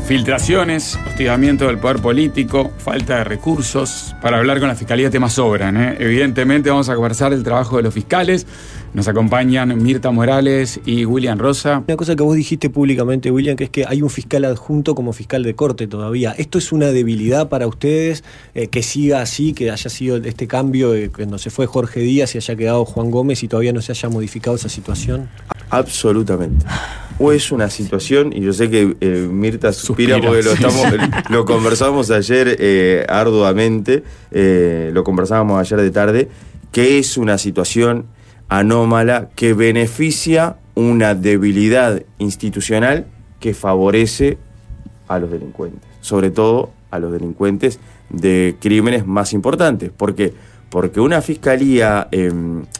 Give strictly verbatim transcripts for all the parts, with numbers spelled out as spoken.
Filtraciones, hostigamiento del poder político, falta de recursos. Para hablar con la Fiscalía temas sobran, ¿eh? Evidentemente vamos a conversar del trabajo de los fiscales. Nos acompañan Mirta Morales y William Rosa. Una cosa que vos dijiste públicamente, William, que es que hay un fiscal adjunto como fiscal de corte todavía. ¿Esto es una debilidad para ustedes? Eh, que siga así, que haya sido este cambio eh, cuando se fue Jorge Díaz y haya quedado Juan Gómez y todavía no se haya modificado esa situación? Absolutamente. O es una situación, y yo sé que eh, Mirta suspira, suspira porque lo, estamos, lo conversamos ayer eh, arduamente, eh, lo conversábamos ayer de tarde, que es una situación anómala que beneficia una debilidad institucional que favorece a los delincuentes, sobre todo a los delincuentes de crímenes más importantes. ¿Por qué? Porque una fiscalía eh,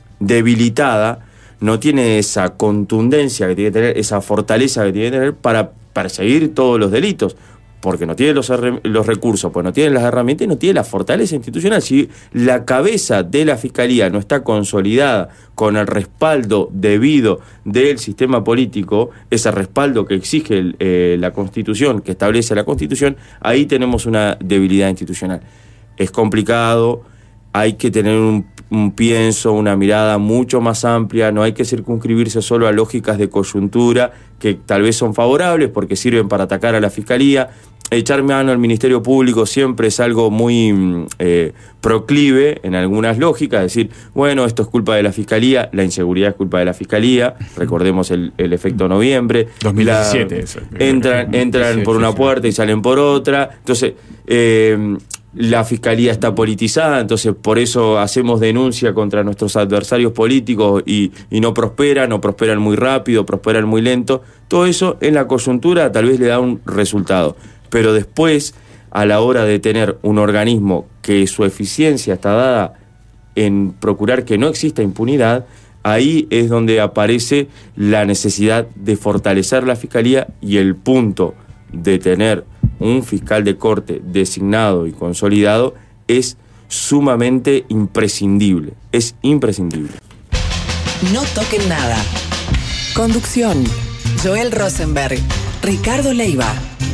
debilitada no tiene esa contundencia que tiene que tener, esa fortaleza que tiene que tener para perseguir todos los delitos, porque no tiene los, los recursos, pues no tiene las herramientas y no tiene la fortaleza institucional. Si la cabeza de la Fiscalía no está consolidada con el respaldo debido del sistema político, ese respaldo que exige eh, la Constitución, que establece la Constitución, ahí tenemos una debilidad institucional. Es complicado, hay que tener un, un pienso, una mirada mucho más amplia, no hay que circunscribirse solo a lógicas de coyuntura que tal vez son favorables porque sirven para atacar a la Fiscalía. Echar mano al Ministerio Público siempre es algo muy eh, proclive en algunas lógicas, decir, bueno, esto es culpa de la Fiscalía, la inseguridad es culpa de la Fiscalía, recordemos el, el efecto noviembre. dos mil diecisiete. La, eso. Entran, entran por una puerta y salen por otra, entonces... Eh, la Fiscalía está politizada, entonces por eso hacemos denuncia contra nuestros adversarios políticos y, y no prosperan, o prosperan muy rápido, prosperan muy lento. Todo eso en la coyuntura tal vez le da un resultado, pero después, a la hora de tener un organismo que su eficiencia está dada en procurar que no exista impunidad, ahí es donde aparece la necesidad de fortalecer la Fiscalía y el punto de tener un fiscal de corte designado y consolidado es sumamente imprescindible. Es imprescindible. No toquen nada. Conducción: Joel Rosenberg, Ricardo Leiva.